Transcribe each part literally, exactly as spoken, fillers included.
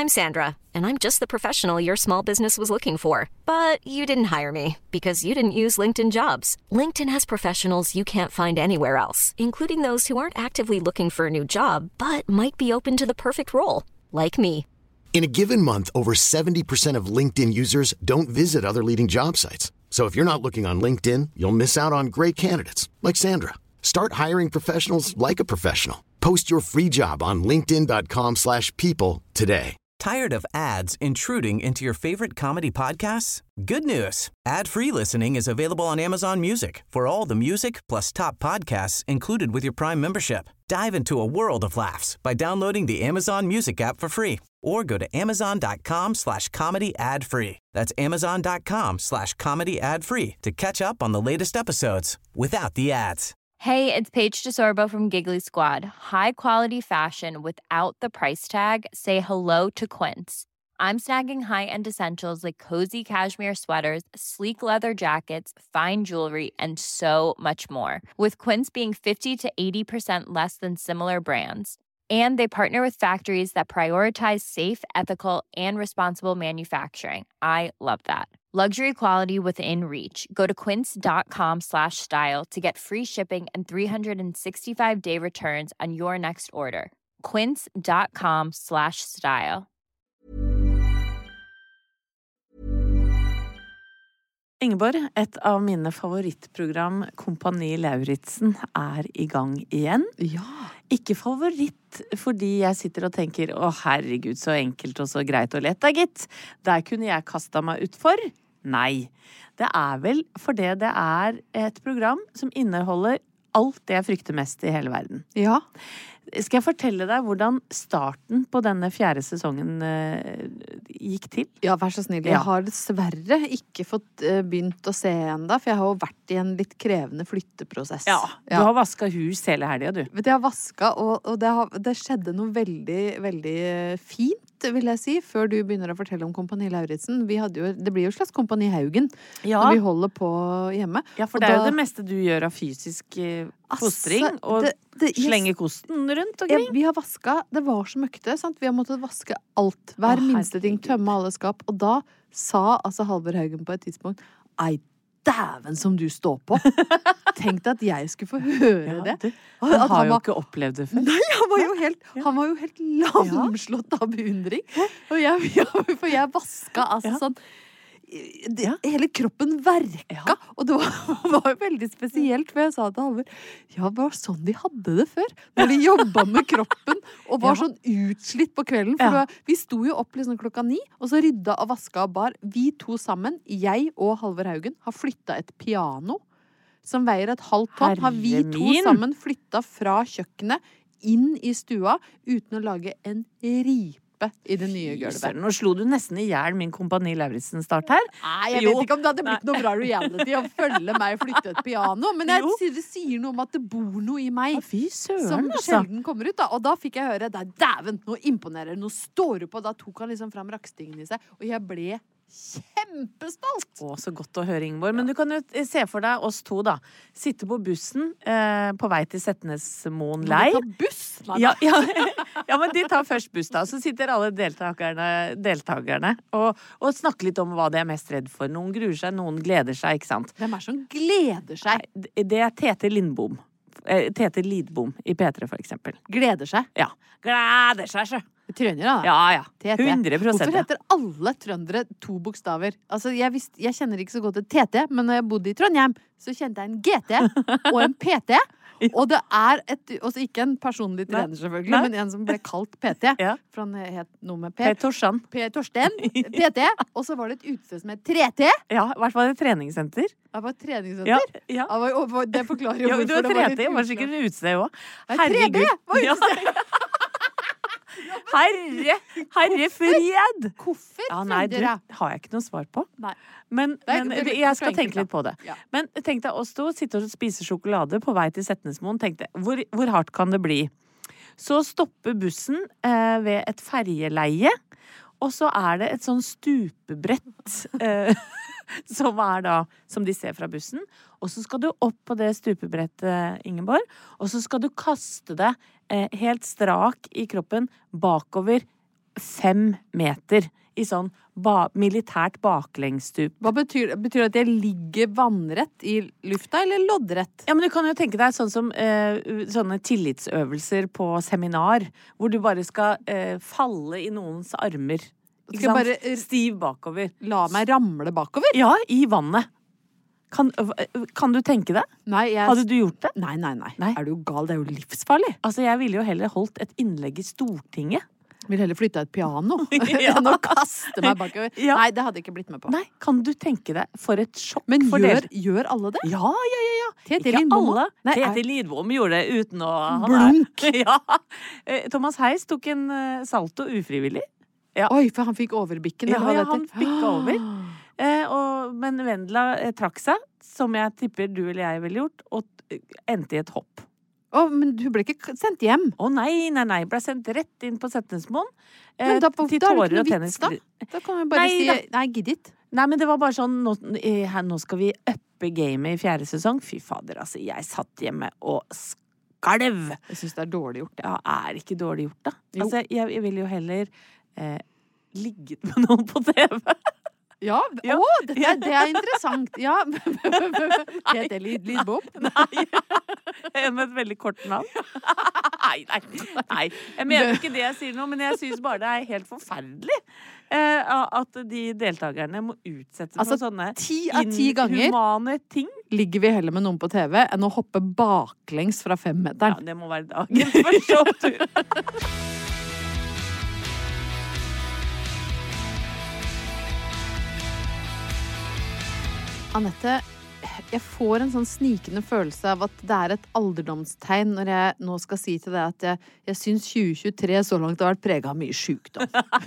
I'm Sandra, and I'm just the professional your small business was looking for. But you didn't hire me because you didn't use LinkedIn Jobs. LinkedIn has professionals you can't find anywhere else, including those who aren't actively looking for a new job, but might be open to the perfect role, like me. In a given month, over seventy percent of LinkedIn users don't visit other leading job sites. So if you're not looking on LinkedIn, you'll miss out on great candidates like Sandra. Start hiring professionals like a professional. Post your free job on linkedin.com slash people today. Tired of ads intruding into your favorite comedy podcasts? Good news. Ad-free listening is available on Amazon Music for all the music plus top podcasts included with your Prime membership. Dive into a world of laughs by downloading the Amazon Music app for free or go to amazon.com slash comedy ad free. That's amazon.com slash comedy ad free to catch up on the latest episodes without the ads. Hey, it's Paige DeSorbo from Giggly Squad. High quality fashion without the price tag. Say hello to Quince. I'm snagging high-end essentials like cozy cashmere sweaters, sleek leather jackets, fine jewelry, and so much more. With Quince being fifty to eighty percent less than similar brands. And they partner with factories that prioritize safe, ethical, and responsible manufacturing. I love that. Luxury quality within reach. Go to quince.com slash style to get free shipping and three sixty-five day returns on your next order. Quince.com slash style. Ingeborg, et av mine favorittprogram, Kompani Lauritzen, er i gang igjen. Ja. Ikke favoritt, fordi jeg sitter og tenker, å herregud, så enkelt og så greit og lett, da gitt. Der kunne jeg kastet meg ut for. Nei, det er vel fordi det er et program som inneholder alt det jeg frykter mest i hele verden. Ja. Skal jeg fortelle deg hvordan starten på denne fjerde sesongen uh, gikk til? Ja, vær så snill. Jeg Ja. har dessverre ikke fått uh, begynt å se enda, for jeg har jo vært i en litt krevende flytteprosess. Ja, du har vasket hus hele helgen, du. Vet du, jeg har vasket, og, og det, har, det skjedde noe veldig, veldig fint, vil jeg si, før du begynner å fortelle om Kompani Lauritzen. Vi hadde jo, det blir jo et slags Kompani Haugen Ja. når vi holder på hjemme. Ja, for Og det er da- jo det meste du gjør av fysisk eh, fostring, Altså, og det- det- jeg- slenge kosten rundt Ja, omkring. vi har vasket, det var så møkte, sant? Vi har måttet vaske alt, hver Å, minste ting, herregud. tømme alle skap. Og da sa altså Halvor Haugen på et tidspunkt, ei, dæven som du står på. Tenk deg at jeg skulle få høre Ja, det. du, Og han at har jo var- ikke opplevd det før. Nei, han var jo helt, han var jo helt lamslått av beundring. Og jeg, ja, for jeg vaska altså Ja. sånn det, hele kroppen verka, Ja. og det var, var jo veldig spesielt, for jeg sa til Halvor, ja, det var sånn de hadde det før, når de jobbet med kroppen, og var Ja. sånn utslitt på kvelden, for Ja. det var, vi sto jo opp liksom klokka ni, og så rydda og vaska og bar, vi to sammen, jeg og Halvor Haugen, har flyttet et piano, som veier et halvt tonn, har vi Herre to min. sammen flyttet fra kjøkkenet, inn i stua, uten å lage en ripe i det nye gulvet. Søren, nå slo du nesten i hjel min Kompani Lauritzen-start her. Nei, jeg Jo. vet ikke om det hadde blitt noe bra reality å følge meg flytte et piano, men jeg Jo. sier, det sier noe om at det bor noe i meg Ja, fy søren, som altså. sjelden kommer ut, da. Og da fikk jeg høre, det er dæven, nå imponerer, nå står du på, da tok han liksom fram rakstingen i seg, og jeg ble kjempestolt! Å, så godt å høre, Ingeborg. Men du kan jo se for deg oss to, da. Sitte på bussen eh, på vei til Setnesmoen Må leir. du ta buss? Nei, Ja, ja, ja, men de tar først buss, da. Så sitter alle deltakerne, deltakerne og, og snakker litt om hva de er mest redd for. Noen gruer seg, noen gleder seg, ikke sant? Hvem er det som gleder seg? Nei, det er Tete Lindbom. Eh, Tete Lidbom i P tre, for eksempel. Gleder seg? Ja. Gleder seg, sjø. Trønder, da. Ja, ja. T T. hundre prosent. Hvorfor heter alle trøndere to bokstaver? Altså, jeg, visste, jeg kjenner ikke så godt til T T, men når jeg bodde i Trondheim, så kjente jeg en G T og en P T. Og det er et, også ikke en personlig trener selvfølgelig, Nei. men en som ble kalt P T. Ja. For han het noe med P. Per Torsan. P. Torsten, P T. Og så var det et utested som het tre T. Ja, i hvert fall et treningssenter. Det var et treningssenter. Ja, ja. Det, var, og det forklarer jo Ja, hvorfor du var det var tre T, litt var sikkert et utested òg. Nei, tre D var Ja. utested. Herre, herre fred! Hvorfor Ja, nei, du trøndere? har jeg ikke noe svar på. Nei. Men, Det er- men det er litt jeg for skal enkelt, tenke da. litt på det. Ja. Men tenk deg oss to sitte og spise sjokolade på vei til Setnesmoen. Tenkte, hvor, hvor hardt kan det bli? Så stopper bussen eh, ved et ferjeleie, og så er det et sånn stupebrett eh, som er da, som de ser fra bussen. Og så skal du opp på det stupebrettet, Ingeborg, og så skal du kaste deg eh, helt strak i kroppen bakover fem meter i sånn ba- militært baklengsstup. Hva betyr det? Betyr det at jeg ligger vannrett i lufta, eller loddrett? Ja, men du kan jo tenke deg sånn som eh, sånne tillitsøvelser på seminar, hvor du bare skal eh, falle i noens armer. Ikke Skal sant? jeg bare- Stiv bakover. La meg ramle bakover? Ja, i vannet. Kan, kan du tenke det? Nei, jeg... Hadde du gjort det? Nei, nei, nei, Nei. Er du gal? Det er jo livsfarlig. Altså, jeg ville jo heller holdt et innlegg i Stortinget. Vil heller flytte et piano Ja. enn å kaste meg bakover. Ja. Nei, det hadde jeg ikke blitt med på. Nei, kan du tenke deg for et sjokk Men for gjør, dere? gjør alle det? Ja, ja, ja, ja. Tete Ikke Lidbom alle. også? Nei, Tete er- Lidbom gjorde det uten å... han Blunk. er- Ja. Eh, Thomas Heis tok en eh, salto ufrivillig. Ja. Oi, for han fikk overbikken. Ja, eller hva ja, det han heter. bikka over. Eh, og, men Vendela eh, trakk seg, som jeg tipper du eller jeg ville gjort, og eh, endte i et hopp. Å, men hun ble ikke k- sendt hjem. Å nei, nei, nei, ble sendt rett inn på Setnesmoen. Eh, Men da, da til er det tårer ikke og noe vits, da. tennis. Da kan vi bare Nei, si da. nei, gidd ikke. Nei, men det var bare sånn, nå, eh, her, nå skal vi uppe gamet i fjerde sesong. Fy fader, altså, jeg satt hjemme og skalv. Jeg syns det er dårlig gjort, det. Ja, er ikke dårlig gjort, da? Jo. Altså, jeg, jeg vil jo heller eh, ligget med noen på T V. Ja, Ja. å, dette er, det er interessant. Ja. Heter det Lid, Lidbom? Nei. En med et veldig kort navn. Nei, nei, nei. Jeg mener ikke det jeg sier nå, men jeg syns bare det er helt forferdelig eh, at de deltakerne må utsettes Altså, for sånne ti av ti ganger inhumane ting. ligger vi heller med noen på T V enn å hoppe baklengs fra Ja, femmeteren. det må være dagens første opptur. Anette, jeg får en sånn snikende følelse av at det er et alderdomstegn når jeg nå skal si til deg at jeg, jeg syns tjue tjuetre så langt har vært preget av mye sykdom.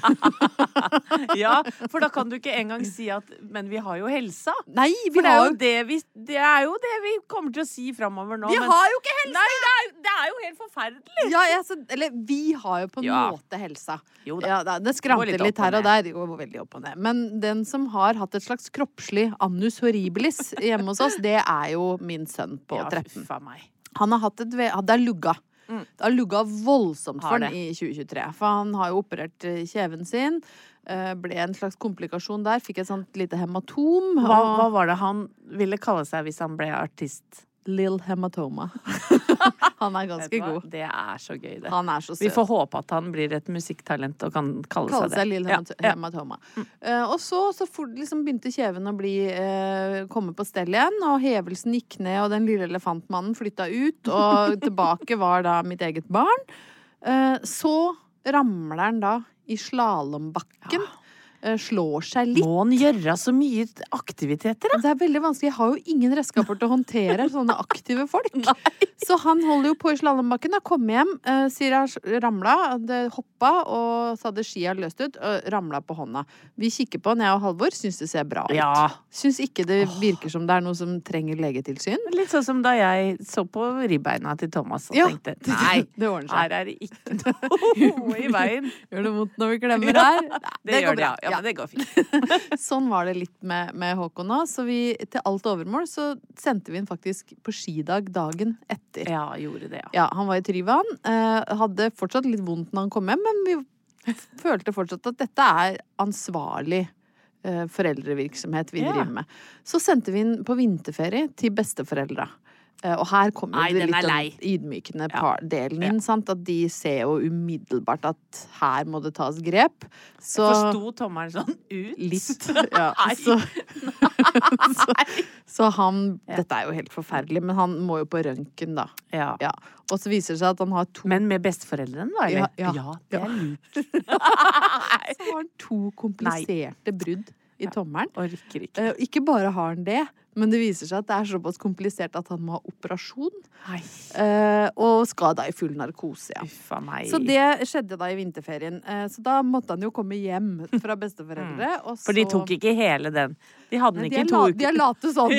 Ja, for da kan du ikke engang si at men vi har jo helsa. Nei, vi For det er, har jo det, vi, det er jo det vi kommer til å si framover nå. Vi men- har jo ikke helsa! Nei, det er, det er jo helt forferdelig. Ja, jeg, så, eller vi har jo på en Ja. måte helsa. Jo da. Ja, da, det Går skranter litt litt opp og her og ned. der. Det går veldig opp og ned. Men den som har hatt et slags kroppslig annus horribilis hjemme hos oss, det er jo min sønn på Ja, tretten. fy faen meg. Han har hatt et ve- Det har lugga. Mm. Det har lugga voldsomt Har for det. han i tjue tjuetre. For han har jo operert eh, kjeven sin. eh, Ble en slags komplikasjon der. Fikk et sånt lite hematom. Hva, og- hva var det han ville kalle seg hvis han ble artist? Lil hematoma. Han er Vet ganske du hva? god. Det er så gøy, det. Han er så Vi søt. får håpe at han blir et musikktalent og kan kalle, Kalle seg seg det. Lil Ja, hemat ja. hematoma. Eh, og så, så fort liksom begynte kjeven å bli eh, komme på stell igjen, og hevelsen gikk ned, og den lille elefantmannen flytta ut, og tilbake var da mitt eget barn. Eh, så ramler han da i slalåmbakken. eh, Slår seg litt. Må han gjøre så mye aktiviteter, da? Det er veldig vanskelig. Jeg har jo ingen redskaper til å håndtere sånne aktive folk. Så han holder jo på i slalåmbakken. Kom hjem, eh, sier jeg ramla, det hoppa, og så hadde skia løst ut, og ramla på hånda. Vi kikker på den, jeg og Halvor, syns det ser bra ut. Ja. Syns ikke det virker som det er noe som trenger legetilsyn. Litt sånn som da jeg så på ribbeina til Thomas og Ja, tenkte nei, det ordner seg. her er det ikke noe i veien. Gjør det vondt når vi klemmer her? Nei, Det, gjør går det, bra. ja. Ja, men det går fint. Sånn var det litt med, med Håkon nå. Så vi, til alt overmål, så sendte vi den faktisk på skidag dagen etter. Ja, gjorde det, ja. Ja, han var i Tryvann. Eh, hadde fortsatt litt vondt når han kom hjem, men vi f- følte fortsatt at dette er ansvarlig eh, foreldrevirksomhet vi Ja. driver med. Så sendte vi den på vinterferie til besteforeldra. Eh, og her kommer Nei, det den litt er den lei. ydmykende Ja. par- delen inn, sant? At de ser jo umiddelbart at her må det tas grep. Så Forsto tommelen sånn ut? litt. Ja, Nei. så, så, så han Ja. Dette er jo helt forferdelig, men han må jo på røntgen, da. Ja. Ja. Og så viser det seg at han har to Men med besteforeldrene, da? Eller? Ja, ja. det Ja. er lurt. Så har han to kompliserte brudd i tommelen. Orker ikke. Eh, ikke bare har han det, men det viser seg at det er såpass komplisert at han må ha operasjon. Nei, eh, og skal da i full narkose, ja. uff a meg. Så det skjedde da i vinterferien. Eh, så da måtte han jo komme hjem fra besteforeldre. Og så... For de tok ikke hele den. De hadde den Nei, de ikke er i to la- De er uker. late sånn.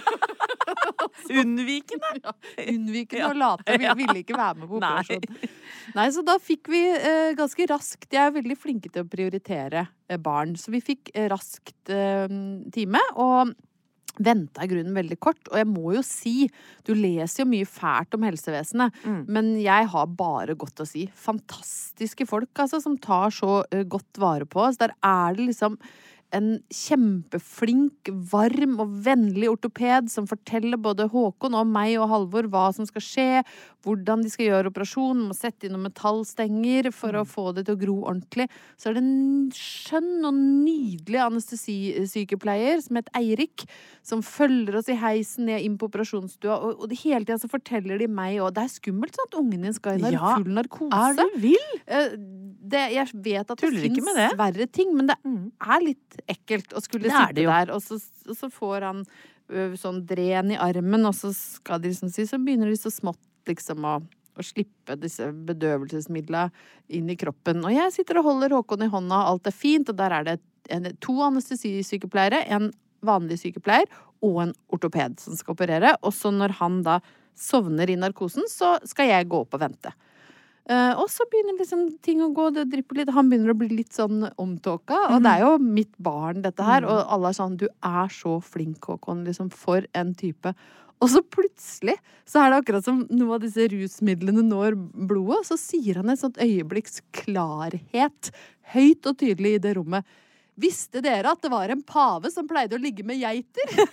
Unnvikende. Unnvikende og late. Vi ville ikke være med på Nei. operasjon. Nei, så da fikk vi eh, ganske raskt De er veldig flinke til å prioritere eh, barn. Så vi fikk eh, raskt eh, time. Og ventet i grunnen veldig kort, og jeg må jo si, du leser jo mye fælt om helsevesenet, mm. men jeg har bare godt å si. Fantastiske folk, altså, som tar så uh, godt vare på oss. Der er det liksom en kjempeflink, varm og vennlig ortoped som forteller både Håkon og meg og Halvor hva som skal skje, hvordan de skal gjøre operasjonen, må sette inn noen metallstenger for å få det til å gro ordentlig. Så er det en skjønn og nydelig anestesisykepleier som heter Eirik, som følger oss i heisen ned inn på operasjonsstua, og, og det hele tiden så forteller de meg, og det er skummelt sånn at ungen din skal i nar- Ja, full narkose. er du vill? Eh, Det, jeg vet at Tuller det ikke finnes med det. verre ting, men det er litt ekkelt å skulle Det er sitte det jo. der, og så, og så får han ø, sånn dren i armen, og så skal de liksom si, så begynner de så smått liksom å, å slippe disse bedøvelsesmidlene inn i kroppen. Og jeg sitter og holder Håkon i hånda, alt er fint, og der er det en, to anestesisykepleiere, en vanlig sykepleier og en ortoped som skal operere. Og så når han da sovner i narkosen, så skal jeg gå opp og vente. Uh, og så begynner liksom ting å gå, det dripper litt, han begynner å bli litt sånn omtåka, og det er jo mitt barn dette her, og alle er sånn, du er så flink, Håkon, liksom, for en type. Og så plutselig, så er det akkurat som noe av disse rusmidlene når blodet, så sier han et sånt øyeblikks klarhet, høyt og tydelig i det rommet. Visste dere at det var en pave som pleide å ligge med geiter?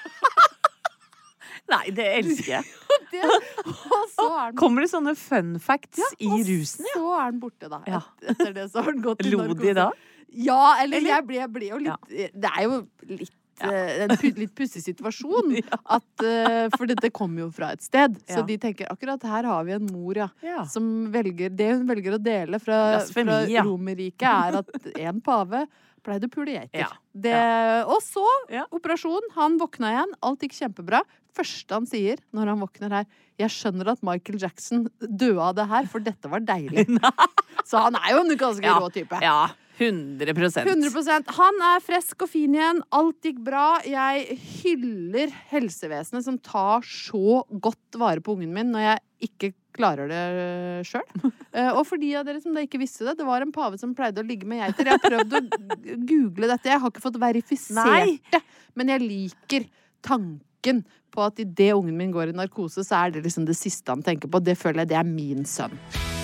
Nei, det elsker jeg. det, og så er den Kommer det sånne fun facts Ja, i og rusen? så er den borte da. Ja. Et, etter det så har den gått i Lo narkose. de da? Ja, eller, Eller? jeg ble, jeg ble jo litt Det er jo litt eh, en pu- litt pussig situasjon at, eh, for dette kommer jo fra et sted, så Ja. de tenker akkurat her har vi en mor, ja, Ja. som velger, det hun velger å dele fra, Blasfemi, fra ja. Romerriket er at en pave pleide å pule geiter. Ja. Det, og så, Ja. operasjon, han våkna igjen, alt gikk kjempebra. Første han sier når han våkner her, jeg skjønner at Michael Jackson døde av det her, for dette var deilig. Så han er jo en ganske Ja. rå type. Ja, hundre prosent. hundre prosent. Han er frisk og fin igjen. Alt gikk bra. Jeg hyller helsevesenet som tar så godt vare på ungen min når jeg ikke klarer det sjøl. Og for de av dere som da ikke visste det, det var en pave som pleide å ligge med geiter. Jeg har prøvd å google dette. Jeg har ikke fått verifisert Nei. det, men jeg liker tanken på at idet ungen min går i narkose, så er det liksom det siste han tenker på. Det føler jeg det er min sønn.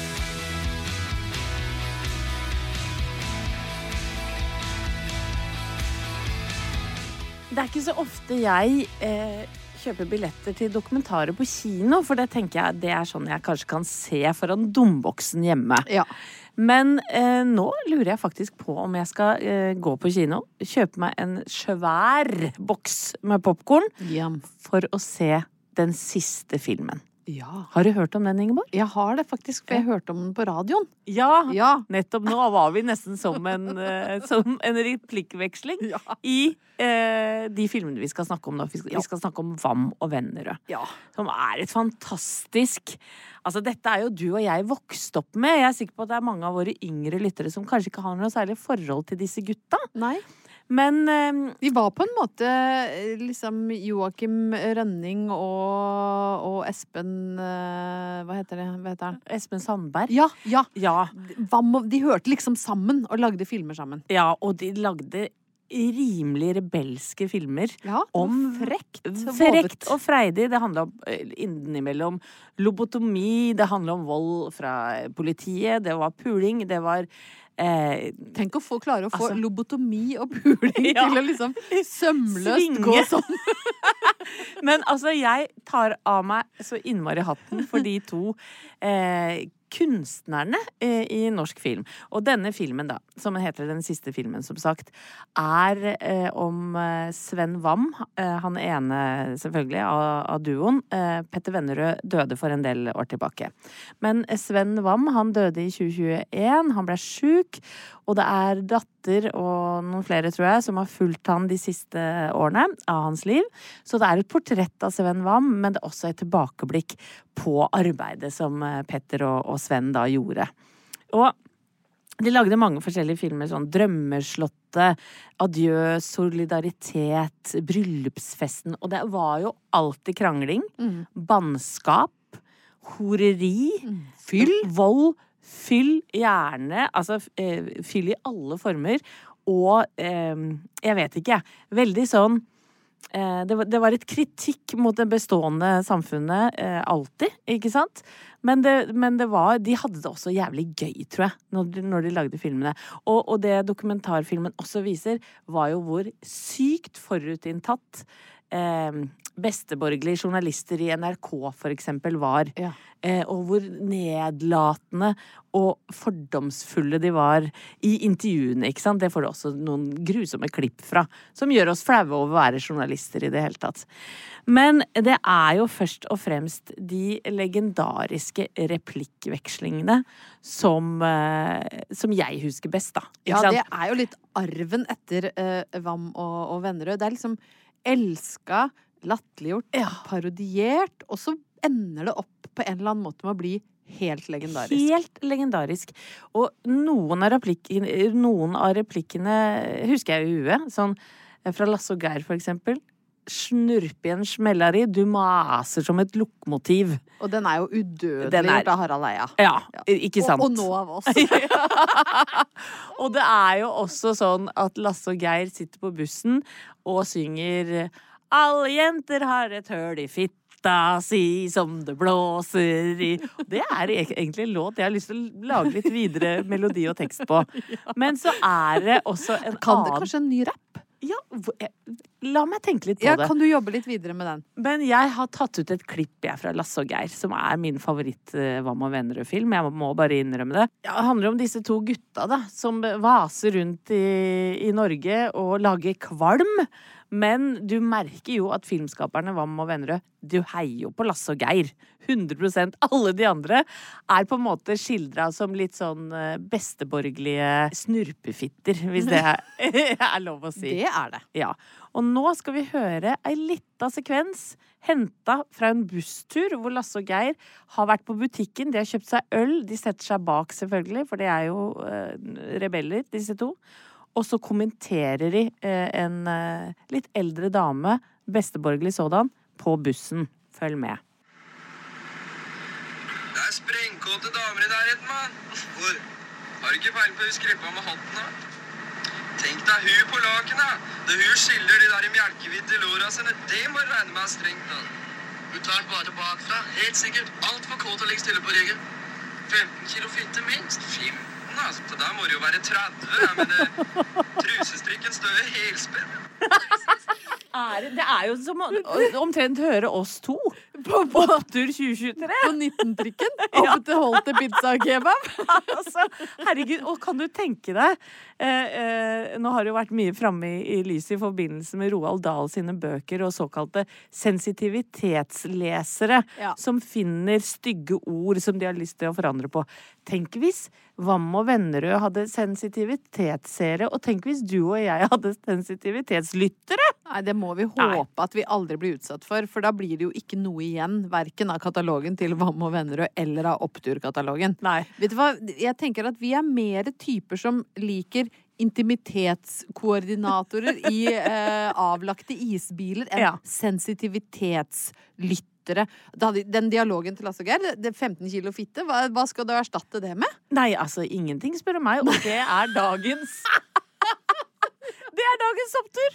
Det er ikke så ofte jeg eh, kjøper billetter til dokumentarer på kino, for det tenker jeg, det er sånn jeg kanskje kan se foran domboksen hjemme. Ja. Men eh, nå lurer jeg faktisk på om jeg skal eh, gå på kino, kjøpe meg en svær boks med popcorn Ja. for å se den siste filmen. Ja. Har du hørt om den, Ingeborg? Jeg har det faktisk, for jeg hørte om den på radioen. Ja, Ja. nettopp nå var vi nesten som en, eh, som en replikkveksling Ja. i eh, de filmene vi skal snakke om nå. Vi skal, vi skal snakke om Vam og Vennerød. Ja. Som er et fantastisk Altså, dette er jo du og jeg vokst opp med. Jeg er sikker på at det er mange av våre yngre lyttere som kanskje ikke har noe særlig forhold til disse gutta. Nei. Men eh, De var på en måte eh, liksom Joakim Rønning og, og Espen eh, Hva heter det? Hva heter han? Espen Sandberg. Ja, ja. Ja, Hva må- De hørte liksom sammen og lagde filmer sammen. ja, og de lagde rimelig rebelske filmer. Ja, Om frekt. Frekt og freidig. Det handler om eh, innimellom lobotomi, det handler om vold fra politiet, det var puling, det var eh, Tenk å få klare å få Altså- lobotomi og puling Ja. til å liksom sømløst Svinge. gå sånn. Men altså, jeg tar av meg så innmari hatten for de to eh, kunstnerne eh, i norsk film. Og denne filmen, da, som heter Den siste filmen, som sagt, er eh, om eh, Sven Vam. Eh, han ene, selvfølgelig, av, av duoen. Eh, Petter Vennerød døde for en del år tilbake. Men eh, Sven Vam, han døde i tjue tjueen. Han ble syk. Og det er datter og noen flere, tror jeg, som har fulgt han de siste årene av hans liv. Så det er et portrett av Sven Vam, men det er også et tilbakeblikk på arbeidet som Petter og, og Sven da gjorde. Og de lagde mange forskjellige filmer, sånn Drømmeslottet, Adjø, Solidaritet, Bryllupsfesten. Og det var jo alltid krangling, Mm. bannskap, horeri, Fyll. vold, fyll, gjerne, altså eh, fyll i alle former, og eh, jeg vet ikke, veldig sånn eh, det, var, det var et kritikk mot det bestående samfunnet eh, alltid, ikke sant? Men, det, men det var, de hadde det også jævlig gøy, tror jeg, når de, når de lagde filmene. Og, og det dokumentarfilmen også viser, var jo hvor sykt forutinntatt eh, besteborgerlige journalister i N R K for eksempel var. Ja. Eh, og hvor nedlatende og fordomsfulle de var i intervjuene, ikke sant? Det får du også noen grusomme klipp fra, som gjør oss flaue over å være journalister i det hele tatt. Men det er jo først og fremst de legendariske replikkvekslingene som, eh, som jeg husker best, da. Ikke Ja, sant? det er jo litt arven etter uh, Vam og, og Vennerød. Det er liksom elska, latterliggjort, Ja. parodiert, og så ender det opp på en eller annen måte med å bli helt legendarisk. Helt legendarisk. Og noen av replikkene, noen av replikkene husker jeg i huet. Sånn fra Lasse og Geir, for eksempel. Snurp igjen smellari, du maser som et lokomotiv. Og den er jo udødelig Den er- gjort av Harald Eia. Ja, ikke sant? Og, og nå av oss. Og det er jo også sånn at Lasse og Geir sitter på bussen og synger Alle jenter har et høl i fitta si som det blåser i. Det er egentlig en låt jeg har lyst til å lage litt videre melodi og tekst på. Men så er det også en Kan det annen kanskje en ny rapp? Ja, hvor- jeg- la meg tenke litt på Ja, det. kan du jobbe litt videre med den? Men jeg har tatt ut et klipp jeg fra Lasse og Geir, som er min favoritt eh, Vam og Vennerød-film. Jeg må, må bare innrømme det. Ja, det handler om disse to gutta da, som vaser rundt i, i Norge og lager kvalm. Men du merker jo at filmskaperne Vam og Vennerød, du heier jo på Lasse og Geir. hundre prosent. Alle de andre er på en måte skildret som litt sånn eh, besteborgerlige snurpefitter, hvis det er, er lov å si. Det er det. Ja, og nå skal vi høre ei lita sekvens henta fra en busstur hvor Lasse og Geir har vært på butikken. De har kjøpt seg øl. De setter seg bak, selvfølgelig, for de er jo eh, rebeller, disse to. Og så kommenterer de eh, en eh, litt eldre dame, besteborgerlig sådan, på bussen. Følg med. Det er sprengkåte damer i nærheten, mann. Hvor? Har du ikke peiling på hun skrippa med hatten, da? Tenk deg hun på laken, da. Det hun skiller de der i mjelkehvite låra sine, det må du regne med er strengt, da. Hun tar den bare bakfra, helt sikkert. Alt for kåt å ligge stille på ryggen. femten kilo fitte minst. femten, altså. Så da må det jo være tretti, ja, men det, trusestrikken står jo helspenn. Er, det er jo som å omtrent høre oss to på Opptur tjue tjuetre. På nitten-trikken. Oppe til Holte pizza og kebab. Altså, herregud, og kan du tenke deg eh, eh, nå har det jo vært mye fremme i, i lyset i forbindelse med Roald Dahl sine bøker og såkalte sensitivitetslesere Ja. som finner stygge ord som de har lyst til å forandre på. Tenk hvis Vam og Vennerød hadde sensitivitetsseere, og tenk hvis du og jeg hadde sensitivitetslyttere. Nei, det må vi håpe at vi aldri blir utsatt for, for da blir det jo ikke noe igjen, hverken av katalogen til Vam og Vennerød eller av Opptur-katalogen. Nei. Vet du hva, jeg tenker at vi er mer typer som liker intimitetskoordinatorer i eh, avlagte isbiler enn Ja. sensitivitetslyttere. Da hadde- Den dialogen til Lasse og Geir, det- det femten kilo fitte, hva, hva skal du erstatte det med? Nei, altså ingenting, spør du meg, og det er dagens Det er dagens opptur.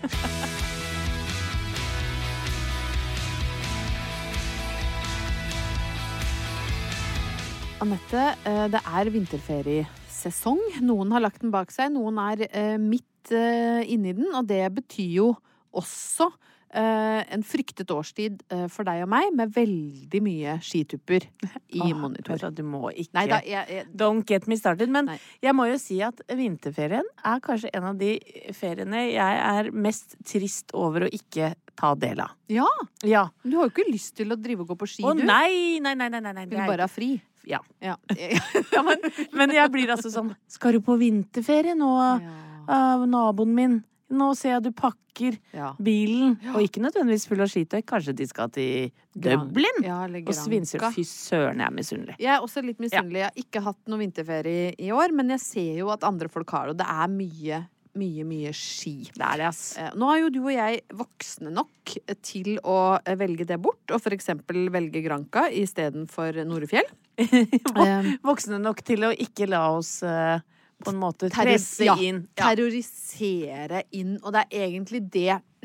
Anette, eh, det er vinterferiesesong. Noen har lagt den bak seg, noen er eh, midt eh, inni den, og det betyr jo også eh, en fryktet årstid eh, for deg og meg, med veldig mye skitupper i Åh, monitor. vet du hva, Du må ikke Nei da, jeg, jeg, Don't get me started. Men Nei. jeg må jo si at vinterferien er kanskje en av de feriene jeg er mest trist over å ikke ta del av. ja, Ja. du har jo ikke lyst til å drive og gå på ski, Å du. nei, nei, nei, nei, nei, nei. Du det vil er- bare ha fri. Ja. Ja. Ja, men, men jeg blir altså sånn Skal du på vinterferie nå, Ja. uh, naboen min? Nå ser jeg du pakker Ja. bilen. Og ikke nødvendigvis full av skitøy. Kanskje de skal til Dublin? Ja, eller Og Svinsrud. Granca. Fy søren, jeg er misunnelig. Jeg er også litt misunnelig. Jeg har ikke hatt noe vinterferie i år, men jeg ser jo at andre folk har det, og det er mye, mye, mye ski. Det er det, ass. Eh, Nå er jo du og jeg voksne nok til å eh, velge det bort, og for eksempel velge Granca istedenfor Norefjell. Eh, Voksne nok til å ikke la oss eh, på en måte terror- presse ja, inn. Ja. Terrorisere inn, og det er egentlig det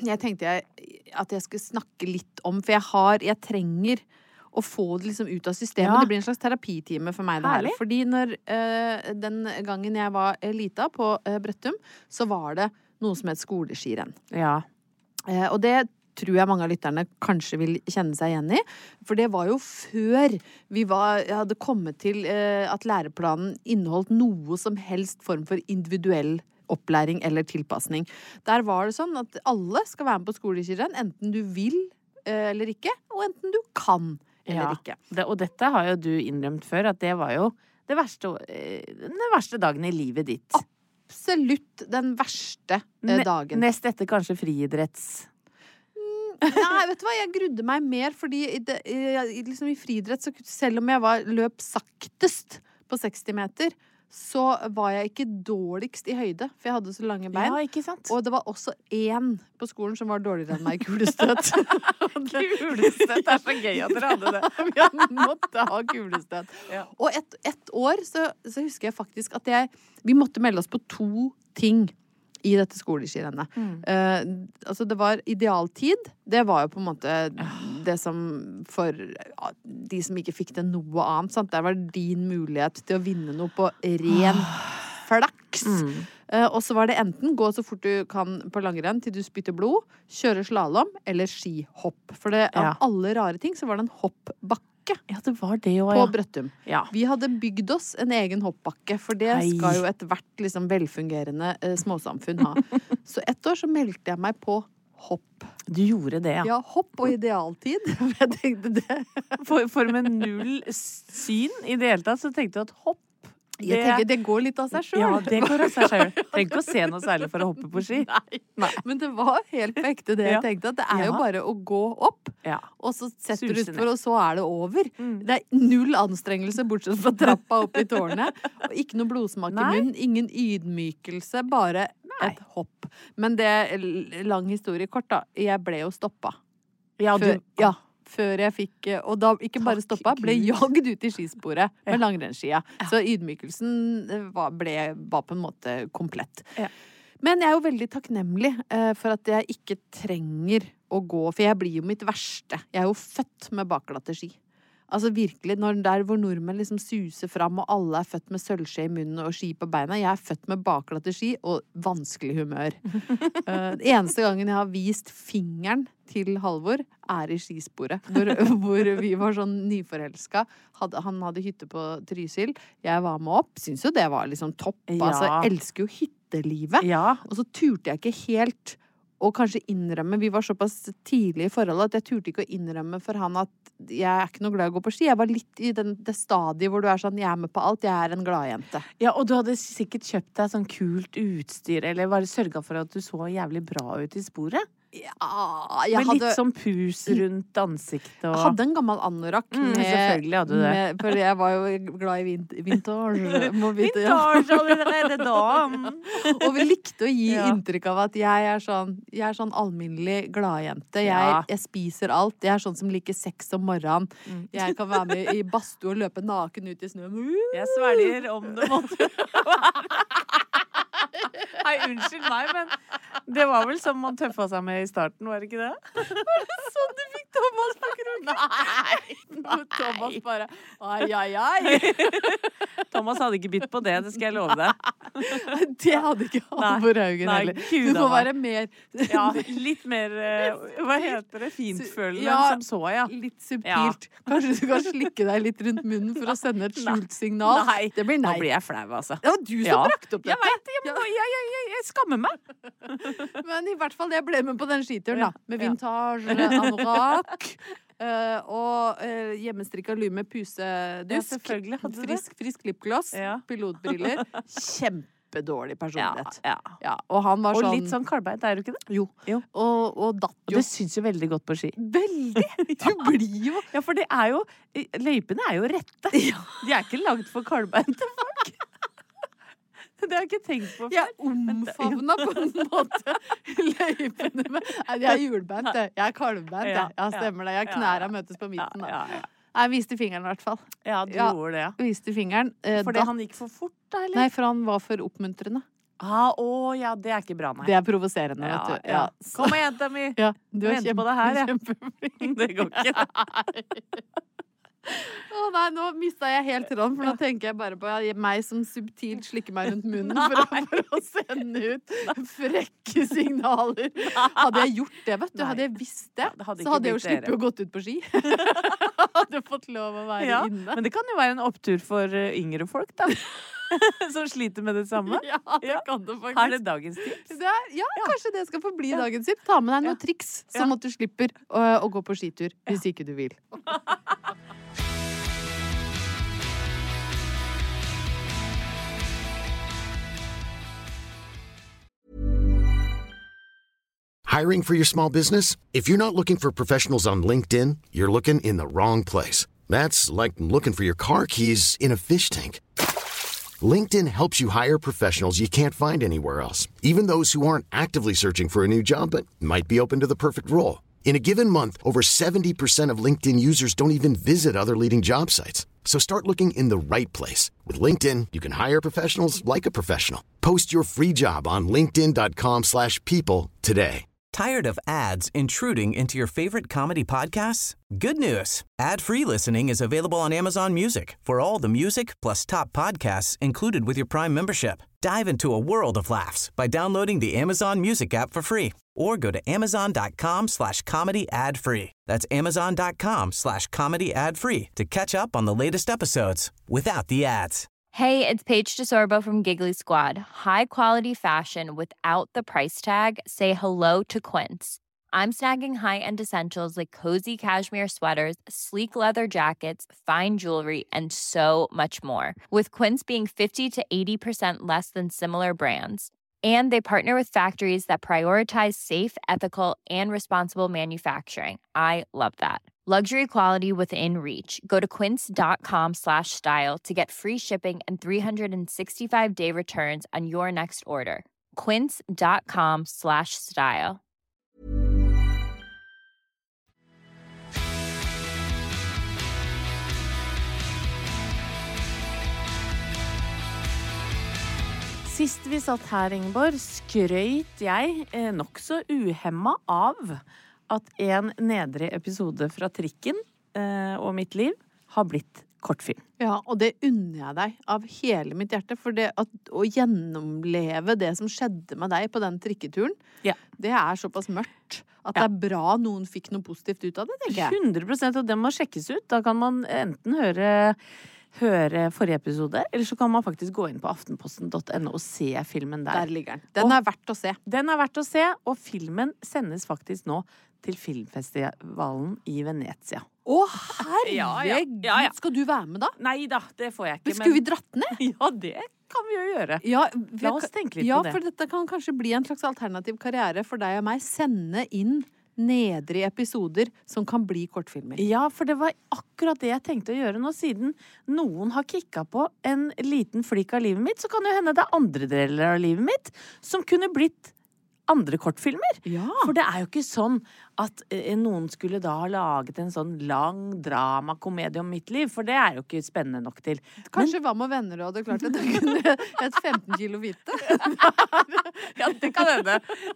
jeg tenkte jeg, at jeg skulle snakke litt om, for jeg har, jeg trenger å få det liksom ut av systemet. Ja. Det blir en slags terapitime for meg det her. Herlig. Fordi når eh, den gangen jeg var eh, lita på eh, Brøttum, så var det noe som het skoleskirenn. Ja. Eh, og det tror jeg mange av lytterne kanskje vil kjenne seg igjen i. For det var jo før vi var, hadde kommet til eh, at læreplanen inneholdt noe som helst form for individuell opplæring eller tilpasning. Der var det sånn at alle skal være med på skoleskirenn, enten du vil eh, eller ikke, og enten du kan eller Ja. ikke. Det, og dette har jo du innrømt før, at det var jo det verste, eh, den verste dagen i livet ditt. Absolutt den verste eh, Ne- dagen. Nest etter kanskje friidretts... Nei, vet du hva, jeg grudde meg mer, fordi i, det, i, liksom i friidrett, så selv om jeg var løp saktest på seksti meter, så var jeg ikke dårligst i høyde, for jeg hadde så lange bein. Ja, ikke sant? Og det var også én på skolen som var dårligere enn meg i kulestøt. Kulestøt, det er så gøy at dere hadde det. Vi måtte ha kulestøt. Ja. Og et, et år så, så husker jeg faktisk at jeg, vi måtte melde oss på to ting i dette skoleskirennet. Mm. Eh, altså det var idealtid. Det var jo på en måte det som for ja, de som ikke fikk det noe annet, sant? Der var din mulighet til å vinne noe på ren flaks. Mm. Eh, og så var det enten gå så fort du kan på langrenn til du spytter blod, kjøre slalom eller skihopp. For det, av Ja. alle rare ting så var det en hoppbakke Ja, det var det også, på ja. Brøttum. Ja. Vi hadde bygd oss en egen hoppbakke, for det Hei. skal jo et hvert liksom, velfungerende eh, småsamfunn ha. Så ett år så meldte jeg meg på hopp. Du gjorde det, ja. Ja, hopp og idealtid. Jeg tenkte det. For, for med null syn i det hele tatt, så tenkte du at hopp, Jeg tenker det går litt av seg selv. Ja, det går av seg selv. Trenger ikke å se noe særlig for å hoppe på ski. Nei. Men det var helt på ekte det jeg Ja. tenkte, at det er jo Ja. bare å gå opp, Ja. og så setter du Suse utfor, og så er det over. Mm. Det er null anstrengelse, bortsett fra trappa opp i tårnet. Og ikke noe blodsmak i Nei. munnen, ingen ydmykelse, bare Nei. et hopp. Men det, lang historie kort da, jeg ble jo stoppa. Ja, Før, du, ja, før jeg fikk, og da ikke bare Takk stoppa, ble Gud. jagd ut i skisporet med Ja. langrennsskia. Så ydmykelsen var, ble, var på en måte komplett. Ja. Men jeg er jo veldig takknemlig eh, for at jeg ikke trenger å gå, for jeg blir jo mitt verste. Jeg er jo født med bakglatte ski. Altså virkelig, når der hvor nordmenn liksom suser fram, og alle er født med sølvskje i munnen og ski på beina. Jeg er født med bakglatte ski og vanskelig humør. uh, eneste gangen jeg har vist fingeren til Halvor, er i skisporet. Hvor, hvor vi var sånn nyforelska. Hadde, han hadde hytte på Trysil. Jeg var med opp. Syns jo det var liksom topp. Ja. Altså, jeg elsker jo hyttelivet. Ja. Og så turte jeg ikke helt å kanskje innrømme, vi var såpass tidlig i forholdet, at jeg turte ikke å innrømme for han at jeg er ikke noe glad i å gå på ski. Jeg var litt i den, det stadiet hvor du er sånn, jeg er med på alt, jeg er en gladjente. Ja, og du hadde sikkert kjøpt deg sånn kult utstyr, eller bare sørget for at du så jævlig bra ut i sporet. Ja, jeg Med hadde, litt sånn pus rundt ansiktet og... jeg hadde en gammel anorakk. Mm, med- selvfølgelig hadde du det. Med, for jeg var jo glad i vint, vintage. Må vite, ja. Vintage allerede da! Og vi likte å gi Ja. inntrykk av at jeg er sånn, jeg er sånn alminnelig gladjente. Jeg, Ja. jeg spiser alt. Jeg er sånn som liker sex om morgenen. Mm. Jeg kan være med i badstue og løpe naken ut i snøen. Jeg svelger om det måtte Nei, unnskyld meg, men det var vel som man tøffa seg med i starten, var det ikke det? Sånn du fikk Thomas på kroken. Nei! Thomas bare, ai, ai, ai. Thomas hadde ikke bitt på det, det skal jeg love deg. Det hadde ikke Halvor Haugen Nei, heller. Gud Du a får meg. være mer Ja, litt mer, eh, hva heter det, fintfølende Ja. som så, ja. litt subtilt. Kanskje du kan slikke deg litt rundt munnen for å sende et skjult signal. Nei, Det blir nei. nå blir jeg flau, altså. Det var du som Ja. brakte opp Jeg dette. vet, jeg, må- jeg, jeg, jeg, jeg skammer meg. Men i hvert fall, jeg ble med på den skituren, da. Ja, Med ja. vintage, anorakk. eh, og uh, hjemmestrikka lue med pusedusk. Ja, selvfølgelig hadde du det. frisk, frisk lipgloss. Ja. Pilotbriller. Kjempedårlig personlighet. Ja, Ja, og han var Og sånn litt sånn kalbeint, er du ikke det? Jo. Jo. Og, og datt Og jo. det syns jo veldig godt på ski. Veldig! Du blir jo Ja, for det er jo løypene er jo rette. De er ikke lagd for kalbeinte folk. Det har jeg ikke tenkt på før. Jeg omfavna på en måte løypene med Nei, jeg er hjulbeint, jeg. Jeg er kalvbeint, jeg. Ja, Ja, stemmer det. Jeg ja, knæra ja. møtes på Ja, midten, da. ja, ja. Nei, Jeg viste fingeren i hvert fall. ja, du Ja. gjorde det, ja. Viste fingeren. Eh, Fordi da- han gikk for fort, da, eller? Nei, for han var for oppmuntrende. Ah, å, ja, det er ikke bra, nei. Det er provoserende, ja, vet du. Ja. Ja. Kom igjen, jenta mi. Ja, du er Venter på det her, ja. kjempeflink. Det går ikke. Å nei, nå mistet jeg helt tråden, for nå tenker jeg bare på meg som subtilt slikker meg rundt munnen for å, for å sende ut frekke signaler. Hadde jeg gjort det, vet du, hadde jeg visst det, det hadde så hadde jeg jo blitt slippet dere. å gått ut på ski. Hadde fått lov å være Ja, inne. men det kan jo være en opptur for uh, yngre folk, da. Som sliter med det samme. Ja, det Ja. kan det faktisk. Er det dagens tips? Det er, ja, kanskje det skal få bli dagens tips. Ta med deg noen Ja. triks, Ja. sånn at du slipper å, å gå på skitur, hvis ikke du vil. Hiring for your small business? If you're not looking for professionals on LinkedIn, you're looking in the wrong place. That's like looking for your car keys in a fish tank. LinkedIn helps you hire professionals you can't find anywhere else, even those who aren't actively searching for a new job but might be open to the perfect role. In a given month, over seventy percent of LinkedIn users don't even visit other leading job sites. So start looking in the right place. With LinkedIn, you can hire professionals like a professional. Post your free job on linkedin.com slash people today. Tired of ads intruding into your favorite comedy podcasts? Good news. Ad-free listening is available on Amazon Music for all the music plus top podcasts included with your Prime membership. Dive into a world of laughs by downloading the Amazon Music app for free or go to amazon.com slash comedy ad free. That's amazon.com slash comedy ad free to catch up on the latest episodes without the ads. Hey, it's Paige DeSorbo from Giggly Squad. High quality fashion without the price tag. Say hello to Quince. I'm snagging high-end essentials like cozy cashmere sweaters, sleek leather jackets, fine jewelry, and so much more. With Quince being fifty to eighty percent less than similar brands. And they partner with factories that prioritize safe, ethical, and responsible manufacturing. I love that. Luxury quality within reach. Go to quince.com slash style to get free shipping and three sixty-five day returns on your next order. Quince.com slash style. Sist vi satt her, Ingeborg, skrøyt jeg eh, nok så uhemma av at en nedre episode fra Trikken eh, og mitt liv har blitt kortfilm. Ja, og det unner jeg deg av hele mitt hjerte, for det at, å gjennomleve det som skjedde med deg på den trikketuren, Ja. det er såpass mørkt at det er bra noen fikk noe positivt ut av det, tenker jeg. hundre prosent, og det må sjekkes ut. Da kan man enten høre, høre forrige episode, eller så kan man faktisk gå inn på aftenposten punktum no og se filmen der. Der ligger den. Den Og- er verdt å se. Den er verdt å se, og filmen sendes faktisk nå til filmfestivalen i Venezia. Å, herregud! Ja, ja. Ja, ja. Skal du være med da? Nei da, det får jeg ikke. Men skulle vi dratt ned? Ja, det kan vi jo gjøre. Ja, vi, La oss tenke litt ja, på det. for dette kan kanskje bli en slags alternativ karriere for deg og meg. Sende inn nedre episoder som kan bli kortfilmer. Ja, for det var akkurat det jeg tenkte å gjøre nå, siden noen har kikket på en liten flik av livet mitt, så kan det jo hende det er andre deler av livet mitt som kunne blitt andre kortfilmer. Ja. For det er jo ikke sånn at eh, noen skulle da ha laget en sånn lang dramakomedie om mitt liv, for det er jo ikke spennende nok til. Kanskje hva med venner du hadde klart at du kunne et femten kilo hvite? Ja, det kan hende.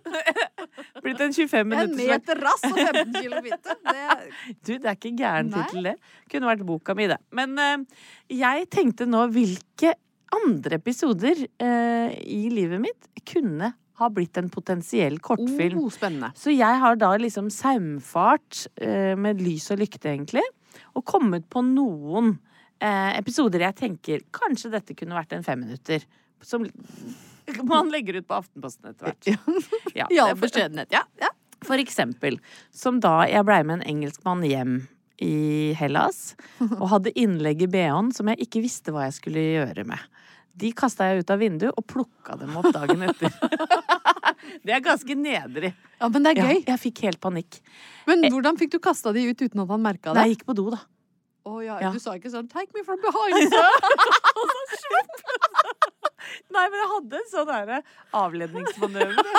Blitt en tjuefem En minutter meter rass og femten kilo hvite. Det, Du, det er ikke gæren Nei. tittel det. Kunne vært boka mi, det. Men eh, jeg tenkte nå hvilke andre episoder eh, i livet mitt kunne ha blitt en potensiell kortfilm. oh, spennende. Så jeg har da liksom saumfart eh, med lys og lykte, egentlig, og kommet på noen eh, episoder jeg tenker kanskje dette kunne vært en femminutter, som man legger ut på Aftenposten etter hvert. Ja, I all det er for- beskjedenhet, ja. ja. For eksempel, som da jeg ble med en engelskmann hjem i Hellas, og hadde innlegg i B H-en som jeg ikke visste hva jeg skulle gjøre med. De kastet jeg ut av vinduet og plukket dem opp dagen etter. Det er ganske nedrig. Ja, men det er Ja, gøy. jeg fikk helt panikk. Men hvordan fikk du kastet de ut uten at han merket det? Nei, jeg gikk på do da. Å, ja, Ja. Du sa ikke sånn, take me from behind. Nei, men jeg hadde en sånn der avledningsmanøver.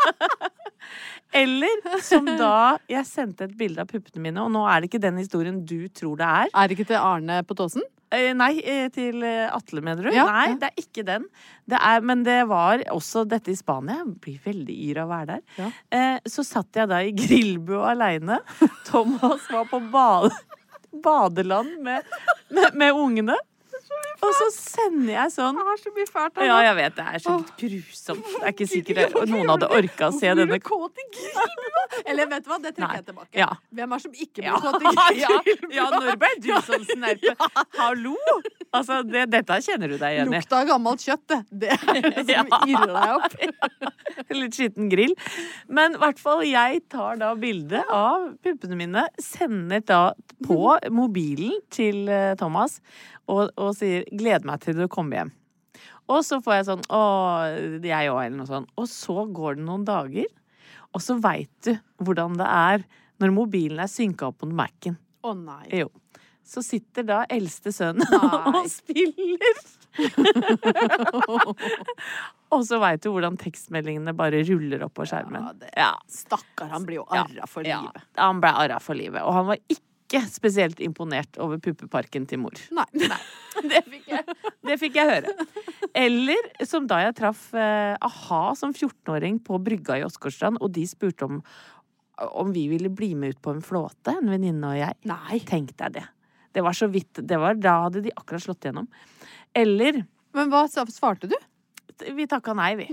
Eller som da jeg sendte et bilde av puppene mine, og nå er det ikke den historien du tror det er. Er det ikke til Arne på Tåsen? Eh, nei, eh, til eh, Atle, mener du? Ja, nei, ja. det er ikke den. Det er, men det var også dette i Spania. Jeg blir veldig yr av å være der. Ja. Eh, så satt jeg da i grillbua alene. Thomas var på bade, badeland med, med, med ungene. Og så sender jeg sånn. Det er så mye fælt. Ja, jeg vet, det er så grusomt. Det er ikke sikkert at noen hadde orket å se denne. Kåt i grillbua? Eller vet du hva, det trekker Nei. jeg tilbake. Ja. Hvem er som ikke blir Ja, kåt i grillbua? ja, ja, når ble du sånn snerpe? Hallo? Altså, det, dette kjenner du deg igjen i. Lukta av gammelt kjøtt, det. Det er det som Ja. irrer deg opp. Litt skitten grill. Men i hvert fall, jeg tar da bilde av puppene mine, sender da på mobilen til eh, Thomas, og, og sier 'gleder meg til du kommer hjem'. Og så får jeg sånn 'å, jeg òg', eller noe sånt. Og så går det noen dager, og så veit du hvordan det er når mobilen er synka opp på Mac-en. Å nei. Jo. Så sitter da eldste sønnen Nei. og spiller. Og så veit du hvordan tekstmeldingene bare ruller opp på skjermen. Ja, det- Ja. Stakkar, han blir jo arra for Ja, livet. han ble arra for livet. Og han var ikke spesielt imponert over puppeparken til mor. Nei. Det fikk jeg, det fikk jeg høre. Eller som da jeg traff eh, a-ha som fjortenåring på brygga i Åsgårdstrand, og de spurte om om vi ville bli med ut på en flåte, en venninne og jeg. Nei. Tenk deg det. Det var så vidt, det var da hadde de akkurat slått gjennom. Eller, Men hva sa- svarte du? vi takka nei, vi.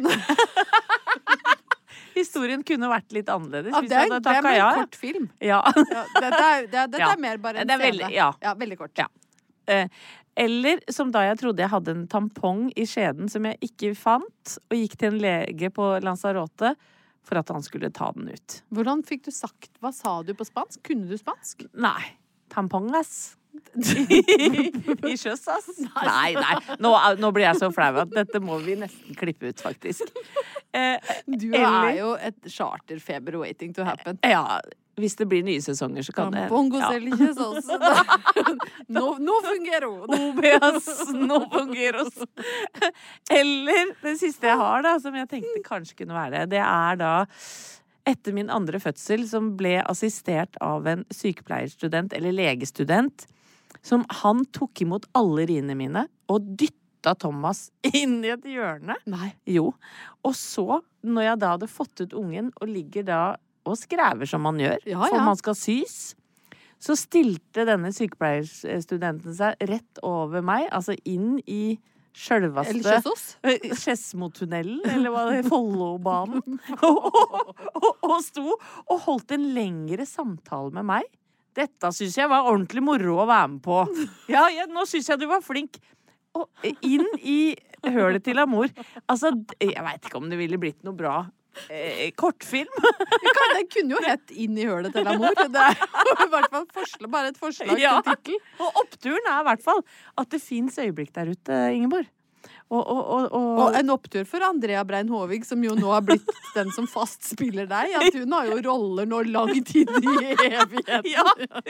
Historien kunne vært litt annerledes Ja, hvis det, vi er, hadde det er takka mer ja. kort film. Ja. Ja, dette er, det, dette Ja. er mer bare en Det er veldig- scene. ja. ja, veldig kort. Ja. Eh, Eller som da jeg trodde jeg hadde en tampong i skjeden som jeg ikke fant, og gikk til en lege på Lanzarote for at han skulle ta den ut. Hvordan fikk du sagt, hva sa du på spansk? Kunne du spansk? Nei. Tampongas. I sjøs, ass. Nei, nei. Nå, nå blir jeg så flau at dette må vi nesten klippe ut, faktisk. Eh, Du eller- er jo et charterfeber waiting to happen. Ja, hvis det blir nye sesonger, så kan det Bongo ja. selv ikke sånn. Nå, nå fungerer hun. O B S, nå fungerer oss. Eller det siste jeg har, da, som jeg tenkte kanskje kunne være det, det er da etter min andre fødsel, som ble assistert av en sykepleierstudent, eller legestudent, som han tok imot alle riene mine, og dytta Thomas inn i et hjørne. Nei. Jo. Og så, når jeg da hadde fått ut ungen, og ligger da og skræver som man gjør, Ja, for ja. man skal sys, så stilte denne sykepleierstudenten seg rett over meg, altså inn i sjølvaste Eller Kjøsås? Skedsmotunnelen, eller hva det er, Follobanen. og, og, og, og sto og holdt en lengre samtale med meg. Dette syns jeg var ordentlig moro å være med på. Ja, ja nå syns jeg du var flink. Og inn i hølet til amor. Altså, jeg veit ikke om det ville blitt noe bra eh, kortfilm. Det, kan, det kunne jo hett Inn i hølet til amor. Det er jo i hvert fall forslag, bare et forslag Ja. til tittel. Og oppturen er i hvert fall at det fins øyeblikk der ute, Ingeborg. Og, og, og, og, Og en opptur for Andrea Brein Håvig, som jo nå har blitt den som fast spiller deg. At hun har jo roller nå langt inn i evigheten. Ja.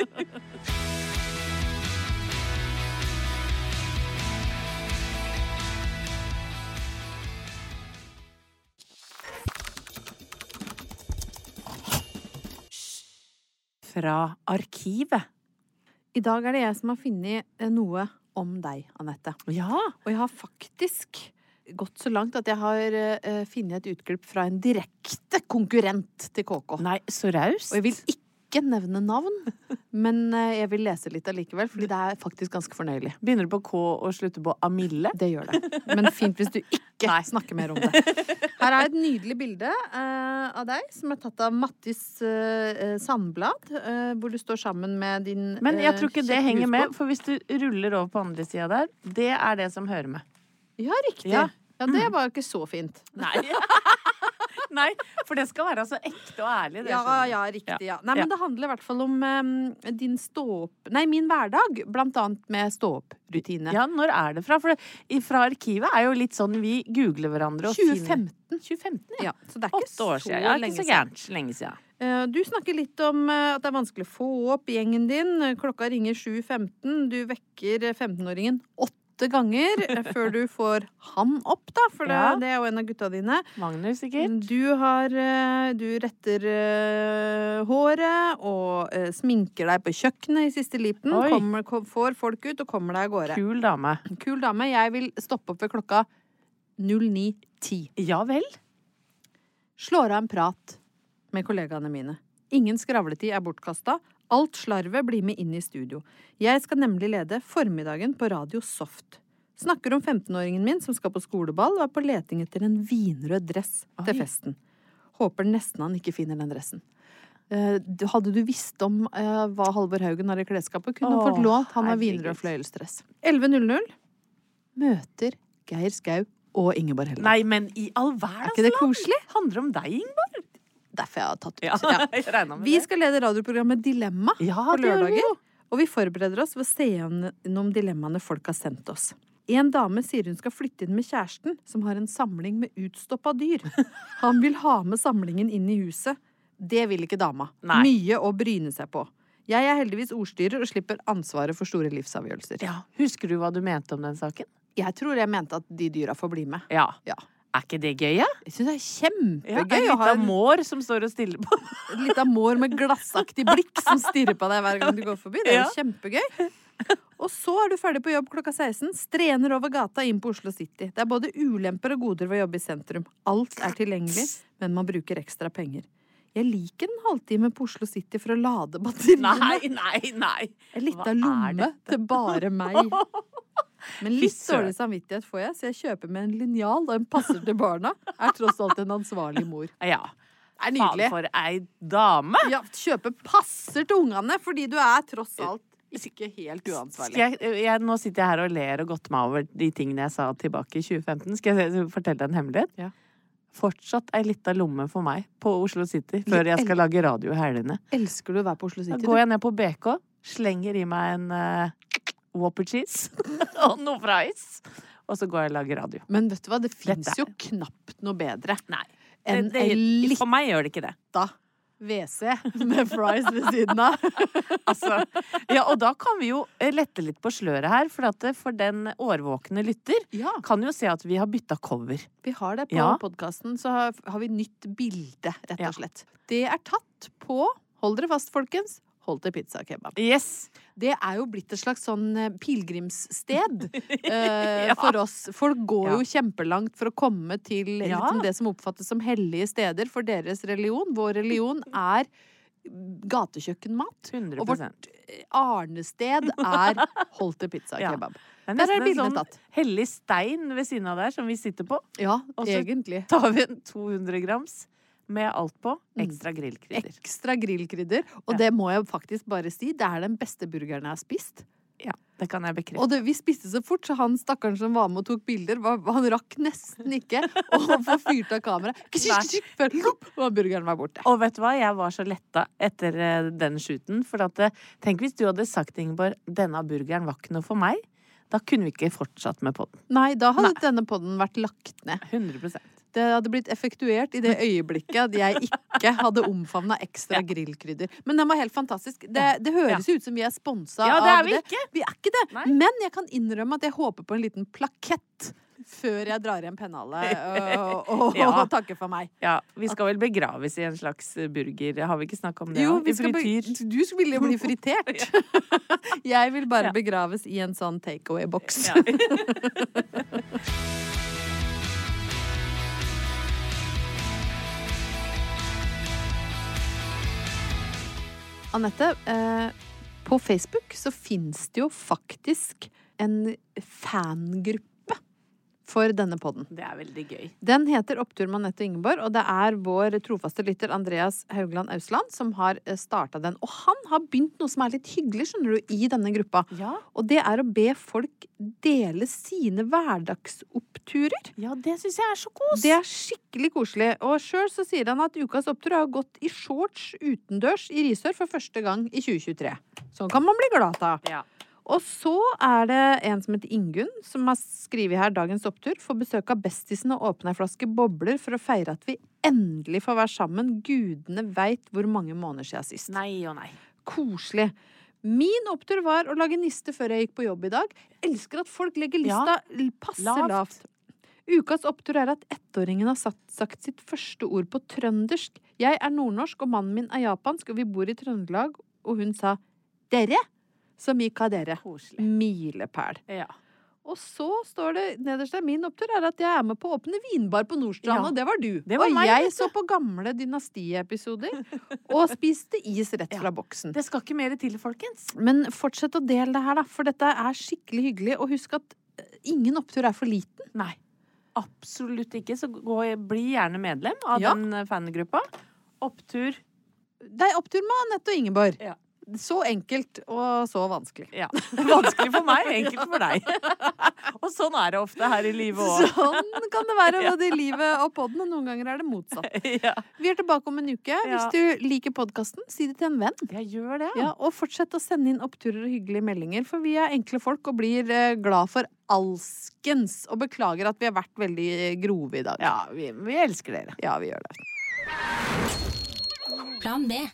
Fra arkivet. I dag er det jeg som har funnet eh, noe om deg, Anette. Ja. Og jeg har faktisk gått så langt at jeg har eh, funnet et utklipp fra en direkte konkurrent til K K. Nei, så raust. Og jeg vil ikke nevne navn, men eh, jeg vil lese litt allikevel, fordi det er faktisk ganske fornøyelig. Begynner du på K og slutter på Amille? Det gjør det. Men fint hvis du ikke Nei. snakker mer om det. Her er et nydelig bilde eh, av deg, som er tatt av Mattis eh, Sandblad, eh, hvor du står sammen med din Men jeg tror ikke eh, det kjekke henger husbond. med, for hvis du ruller over på andre sida der, det er det som hører med. Ja, riktig. Ja. Ja, det var jo ikke så fint. Nei. Nei, for det skal være så ekte og ærlig. Det Ja, skjønner du. ja, riktig, ja. Nei, Ja. men det handler i hvert fall om um, din stå-opp... Nei, min hverdag, blant annet med stå-opp-rutine. Ja, når er det fra? For det, fra arkivet er jo litt sånn vi googler hverandre og tjue finner femten. tjue femten, ja. Ja, så det er ikke Åtte år så siden. Ja, lenge ikke så siden. gærent. Lenge siden. Eh, Du snakker litt om eh, at det er vanskelig å få opp gjengen din. Klokka ringer sju femten. Du vekker femtenåringen åtte åtte ganger før du får han opp, da, for det, Ja. det er jo en av gutta dine. Magnus, sikkert. Du har eh, Du retter eh, håret og eh, sminker deg på kjøkkenet i siste liten. Oi. Kommer, kom, får folk ut og kommer deg av gårde. Kul dame. Kul dame. Jeg vil stoppe opp ved klokka null ni ti. Ja vel. Slår av en prat med kollegaene mine. Ingen skravletid er bortkastet. Alt slarvet blir med inn i studio. Jeg skal nemlig lede formiddagen på Radio Soft. Snakker om femtenåringen min som skal på skoleball og er på leting etter en vinrød dress Oi. til festen. Håper nesten han ikke finner den dressen. Eh, hadde du visst om eh, hva Halvor Haugen har i klesskapet, kunne Åh, han fått lånt. Han har herregud. vinrød fløyelsdress. elleve null null møter Geir Skau og Ingeborg Helland. Nei, men i all verden. Er ikke det koselig? Handler om deg, Ingeborg. Derfor jeg har tatt ut. Ja, Ja. jeg regner med Vi det. skal lede radioprogrammet Dilemma Ja, på det gjør vi lørdager. jo. Og vi forbereder oss ved å se gjennom dilemmaene folk har sendt oss. En dame sier hun skal flytte inn med kjæresten, som har en samling med utstoppa dyr. Han vil ha med samlingen inn i huset. Det vil ikke dama. Nei. Mye å bryne seg på. Jeg er heldigvis ordstyrer og slipper ansvaret for store livsavgjørelser. Ja. Husker du hva du mente om den saken? Jeg tror jeg mente at de dyra får bli med. Ja. Ja. Er ikke det gøy, ja? Jeg synes det er kjempegøy ja å ha en en mår som står og stiller på. litt av mår med glassaktig blikk som stirrer på deg hver gang du går forbi. Det er jo Ja. kjempegøy. Og så er du ferdig på jobb klokka seksten, strener over gata inn på Oslo City. Det er både ulemper og goder ved å jobbe i sentrum. Alt er tilgjengelig, men man bruker ekstra penger. Jeg liker en halvtime på Oslo City for å lade batteriene. Nei, nei, nei. En liten Hva er lomme dette? til bare meg. Men litt Fy søren. dårlig samvittighet får jeg, så jeg kjøper med en linjal og en passer til barna. Er tross alt en ansvarlig mor. Ja. Det er nydelig. Faen for ei dame. Ja, kjøpe passer til ungene, fordi du er tross alt ikke helt uansvarlig. Skal jeg, jeg, nå sitter jeg her og ler og godter meg over de tingene jeg sa tilbake i tjue femten. Skal jeg fortelle deg en hemmelighet? Ja. Fortsatt ei lita lomme for meg på Oslo City før jeg skal lage radio i helgene. Elsker du å være på Oslo Da City? går jeg ned på B K, slenger i meg en uh, Whopper cheese og noe fries, og så går jeg og lager radio. Men vet du hva, det fins Dette- jo knapt noe bedre Nei. enn Det, en det, for meg gjør det ikke det. lita W C med fries ved siden av. Altså, ja, og da kan vi jo lette litt på sløret her, for, at det, for den årvåkne lytter Ja, kan jo se at vi har bytta cover. vi har det på Ja. podcasten, så har, har vi nytt bilde, rett Ja. og slett. Det er tatt på, hold dere fast folkens, hold til pizza og kebab. Yes! Det er jo blitt et slags sånn eh, pilegrimssted eh, Ja. for oss. Folk går Ja. jo kjempelangt for å komme til Ja. liksom det som oppfattes som hellige steder for deres religion. Vår religion er gatekjøkkenmat. hundre Og prosent. vårt arnested er Holte pizza og Ja. kebab. Det er Der er nesten en bildene sånn tatt. hellig stein ved siden av der som vi sitter på. Ja, Og så- egentlig. Tar vi en to hundre grams med alt på. Mm. Ekstra grillkrydder. Ekstra grillkrydder. Og Ja. det må jeg faktisk bare si, det er den beste burgeren jeg har spist. Ja, det kan jeg bekrefte. Og det, vi spiste så fort, så han stakkaren som var med og tok bilder, var, han rakk nesten ikke å få fyrt av kameraet. Før lopp, og burgeren var borte. Og vet du hva, jeg var så letta etter eh, den shooten. For at, eh, tenk hvis du hadde sagt, Ingeborg, denne burgeren var ikke noe for meg. Da kunne vi ikke fortsatt med podden. Nei, da hadde denne podden vært lagt ned. hundre prosent. Det hadde blitt effektuert i det øyeblikket at jeg ikke hadde omfavna ekstra grillkrydder. Men den var helt fantastisk. Det, det høres ut som vi er sponsa Ja, det er av vi det. ikke. Vi er ikke det. Nei. Men jeg kan innrømme at jeg håper på en liten plakett før jeg drar igjen pennalet og, og, Ja. og takker for meg. Ja, vi skal vel begraves i en slags burger. Har vi ikke snakka om det? Jo, ja? vi I skal be frityr. du skulle ville bli fritert. Jeg vil bare Ja. begraves i en sånn takeaway-boks. Ja. Anette, eh, på Facebook så finnes det jo faktisk en fangruppe for denne podden. Det er veldig gøy. Den heter Opptur med Anette og Ingeborg, og det er vår trofaste lytter Andreas Haugland Ausland som har starta den. Og han har begynt noe som er litt hyggelig, skjønner du, i denne gruppa. Ja, Og det er å be folk dele sine hverdagsoppturer. ja det syns jeg er så kos. Det er skikkelig koselig. Og sjøl så sier han at ukas opptur har gått i shorts utendørs i Risør for første gang i tjue tjuetre. Sånn kan man bli glad av. Ja. Og så er det en som heter Ingunn, som har skrevet her dagens opptur. Får besøk av bestisen og åpne ei flaske bobler for å feire at vi endelig får være sammen. Gudene veit hvor mange måneder siden sist. Nei og nei. Koselig. Min opptur var å lage niste før jeg gikk på jobb i dag. Elsker at folk legger lista ja. passe lavt. lavt. Ukas opptur er at ettåringen har sagt, sagt sitt første ord på trøndersk. Jeg er nordnorsk, og mannen min er japansk, og vi bor i Trøndelag, og hun sa dere, som gikk av dere. Koselig. Milepæl. Ja. Og så står det nederst der, min opptur er at jeg er med på å åpne vinbar på Nordstrand, ja. og det var du. Det var og meg, jeg så på gamle dynastiepisoder, og spiste is rett ja. fra boksen. Det skal ikke mer til, folkens. Men fortsett å dele det her da, for dette er skikkelig hyggelig, og husk at ingen opptur er for liten. Nei, absolutt ikke, så gå, bli gjerne medlem av ja. den fangruppa. Opptur. Det er opptur med Anette og Ingeborg. Ja. Så enkelt og så vanskelig. Ja, vanskelig for meg, enkelt for deg. Og sånn er det ofte her i livet også. Sånn kan det være både i livet og podden, og noen ganger er det motsatt. Ja. Vi er tilbake om en uke. Ja. Hvis du liker podcasten, si det til en venn. Jeg gjør det. Ja, og fortsett å sende inn oppturer og hyggelige meldinger, for vi er enkle folk og blir glad for alskens. Og beklager at vi har vært veldig grove i dag. Ja, vi, vi elsker dere. Ja, vi gjør det. Plan B.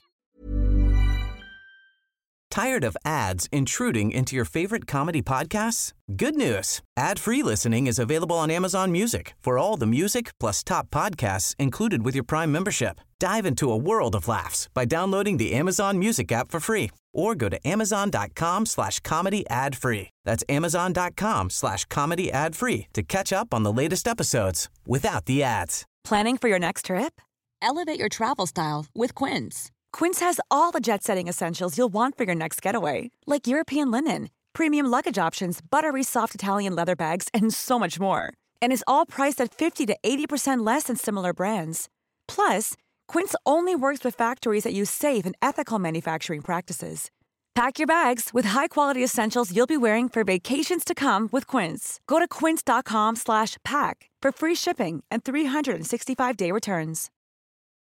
Tired of ads intruding into your favorite comedy podcasts? Good news. Ad-free listening is available on Amazon Music for all the music plus top podcasts included with your Prime membership. Dive into a world of laughs by downloading the Amazon Music app for free or go to amazon.com slash comedy ad free. That's amazon.com slash comedy ad free to catch up on the latest episodes without the ads. Planning for your next trip? Elevate your travel style with Quince. Quince has all the jet-setting essentials you'll want for your next getaway, like European linen, premium luggage options, buttery soft Italian leather bags, and so much more. And is all priced at fifty to eighty percent less than similar brands. Plus, Quince only works with factories that use safe and ethical manufacturing practices. Pack your bags with high-quality essentials you'll be wearing for vacations to come with Quince. Go to quince.com slash pack for free shipping and three sixty-five day returns.